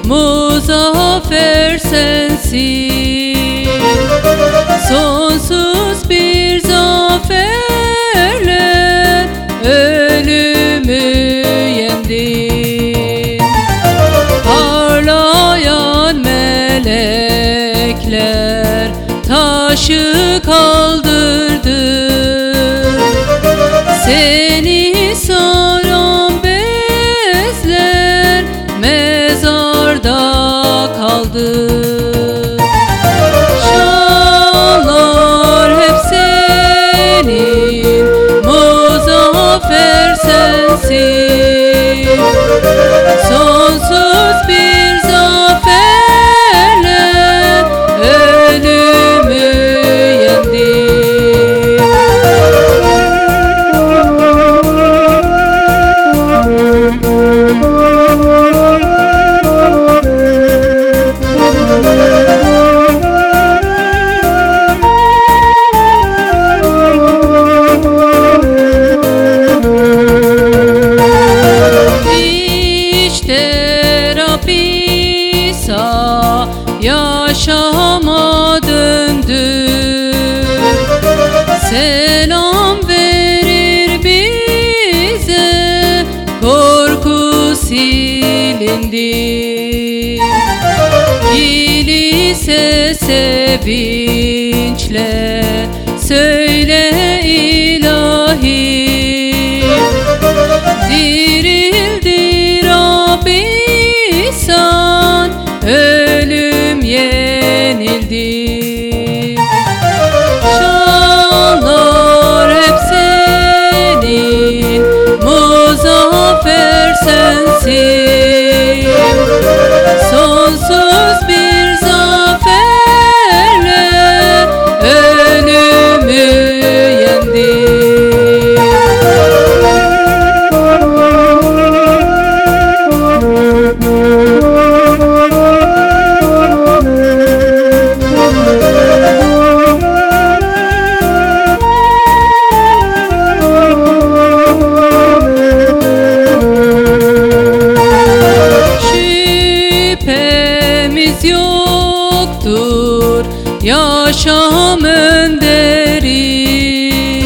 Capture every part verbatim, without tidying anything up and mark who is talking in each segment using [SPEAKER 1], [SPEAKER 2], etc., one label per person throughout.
[SPEAKER 1] muzaffer sensin. Sonsuz bir zaferle ölümü yendin. Parlayan melekler taşı kaldırdı. Seni saran bezler mezarda kaldı. Şanlar hep senin, muzaffer sensin. Sonsuz bir zaferle ölümü yendin. İsa yaşama döndü. Selam verir bize, korku silindi. Kilise sevinçle söyle ilahi, dirildi Rabbi İsan, ölüm yenildi. Şanlar hep senin, muzaffer sensin. Sonsuz bir zaferle ölümü yendin. Şüphemiz yoktur yaşam önderi.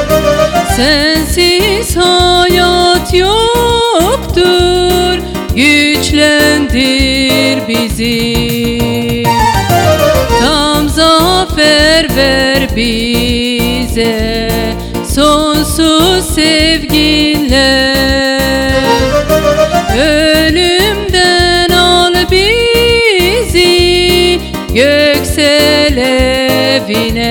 [SPEAKER 1] Sensiz hayat yoktur, güçlendir bizi. Tam zafer ver bize, sonsuz sevginle. Ölümden al bizi, göksel evine.